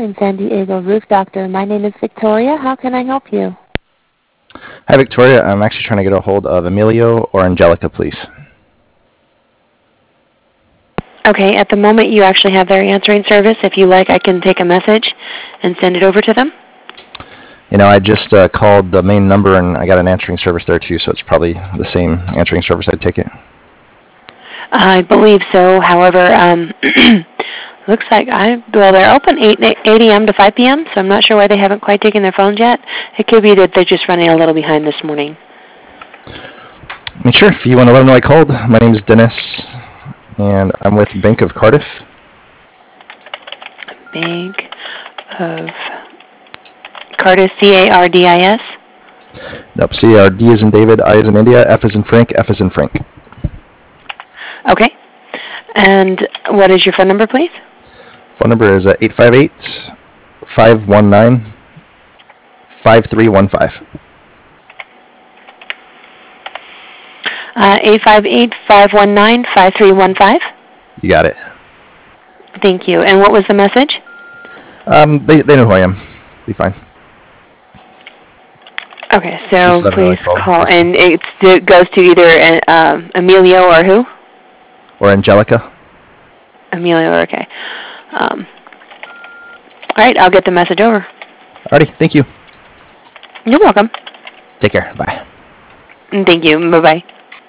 calling San Diego Roof Doctor. My name is Victoria. How can I help you? Hi, Victoria. I'm actually trying to get a hold of Emilio or Angelica, please. Okay, at the moment you actually have their answering service. If you like, I can take a message and send it over to them. You know, I just called the main number and I got an answering service there too, so it's probably the same answering service. I'd take it. I believe so. However, looks like they're open 8 a.m. to 5 p.m., so I'm not sure why they haven't quite taken their phones yet. It could be that they're just running a little behind this morning. I mean, sure, if you want to let them know I called. My name is Dennis, and I'm with Bank of Cardiff. Bank of Cardiff, C-A-R-D-I-S? Nope, C-A-R-D is in David, I is in India, F is in Frank, F is in Frank. Okay. And what is your phone number, please? Phone number is 858-519-5315. 858-519-5315? You got it. Thank you. And what was the message? They know who I am. Be fine. Okay, so please call. call. And it goes to either Emilio or who? Or Angelica. Emilio, okay. All right, I'll get the message over. Alrighty, thank you. You're welcome. Take care. Bye. Thank you. Bye-bye.